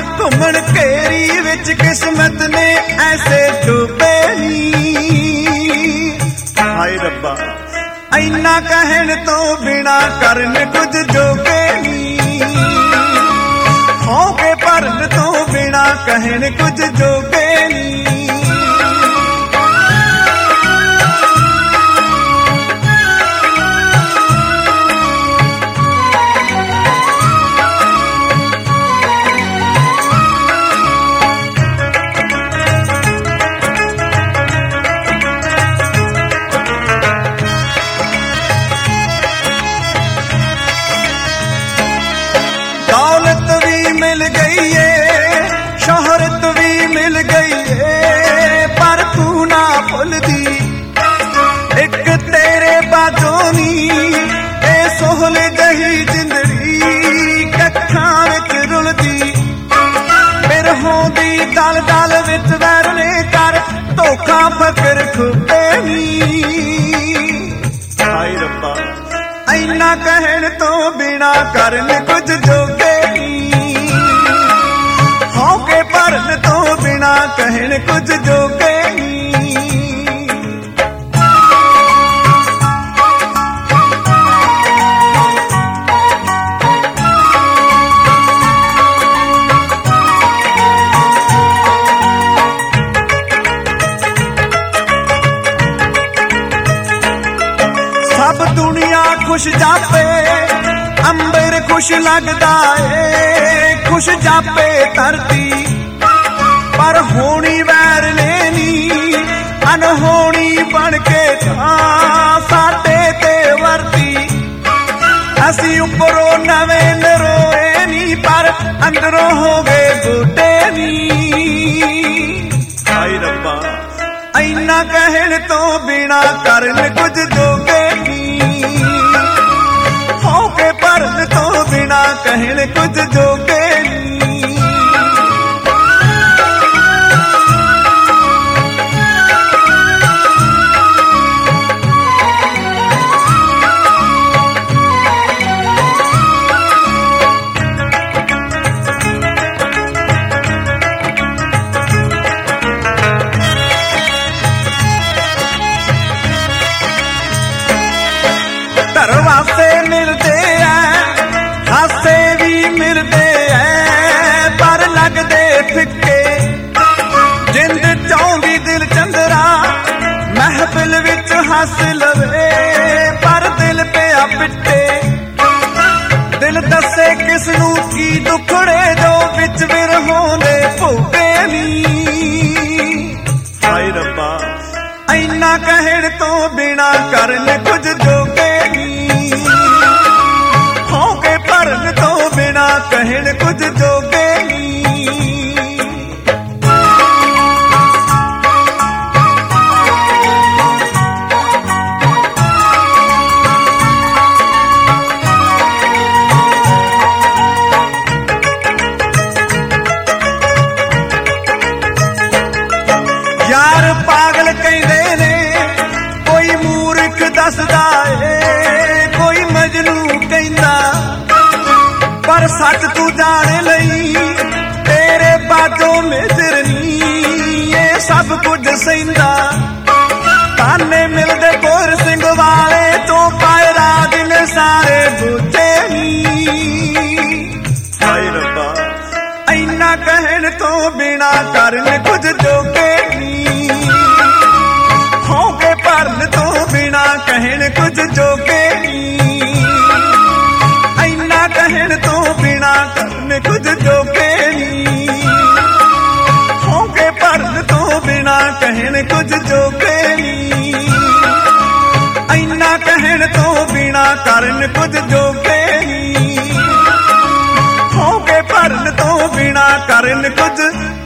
घूमन घेरी विच किस्मत ने ऐसे डूबे नी। हाय रब्बा इन्ना कहण तो बिना करन कुछ जोगे नी। होके भरन तो बिना कहण कुछ जोगे नी। दौलत भी मिल गई है, शोहरत भी मिल गई है, पर तू ना भुलदी एक तेरे बाजों नी। ए सोहल जही जिंदड़ी कखां विच रुलदी। बिरहों दी दल दल विच वैरने कर धोखा फकर खुबे नी। हाय रब्बा इन्ना कहण तो बिना करन कुछ जोगे नी। होके भरन तो बिना कहण कुछ जोगे नी। सब दुनिया खुश जापे अंबर खुश लगदा है, खुश जापे धरती पर होनी वैर लेनी। अनहोनी बन के साडे ते वरती। असी उपरों नवें नरोए नी पर अंदरों हो गए बूटे नी। हाय रब्बा इन्ना कहण तो बिना करन कुछ जोगे नी। होके भरन तो बिना कहण कुछ जोगे नी। दरवाजे मिलते हैं, हासे भी मिलते हैं, पर लगदे फिक्के। जिंद चाहुंदी दिल चंदरा महफिल विच हस लवे, पर दिल पिया पिट्टे। दिल दसे किसनू की दुखड़े जो विच विरहों दे भूखे नी। हाय रब्बा इन्ना कहण तो बिना करन कुछ जोगे नी। होके भरन तो बिना कहण कुछ जोगे नी। यार पागल कहंदे ने, कोई मूर्ख दसदा है, कोई मजनू कहंदा, पर सच तू जाने लई तेरे बाजों में जिरनी। ये सब कुछ सहिंदा ताने मिलदे कोर सिंह वाले तो पाए राज ने सारे बूझे नी। हाय रब्बा इन्ना कहण तो बिना करन कुछ जोगे नी। होके भरन तो बिना कहण कुछ जोगे नी। इन्ना कहण तो बिना करन कुछ जोगे नी। होके भरन तो बिना कहण कुछ जोगे नी। इन्ना कहण तो बिना करन कुछ जोगे नी। होके भरन तो बिना करन कुछ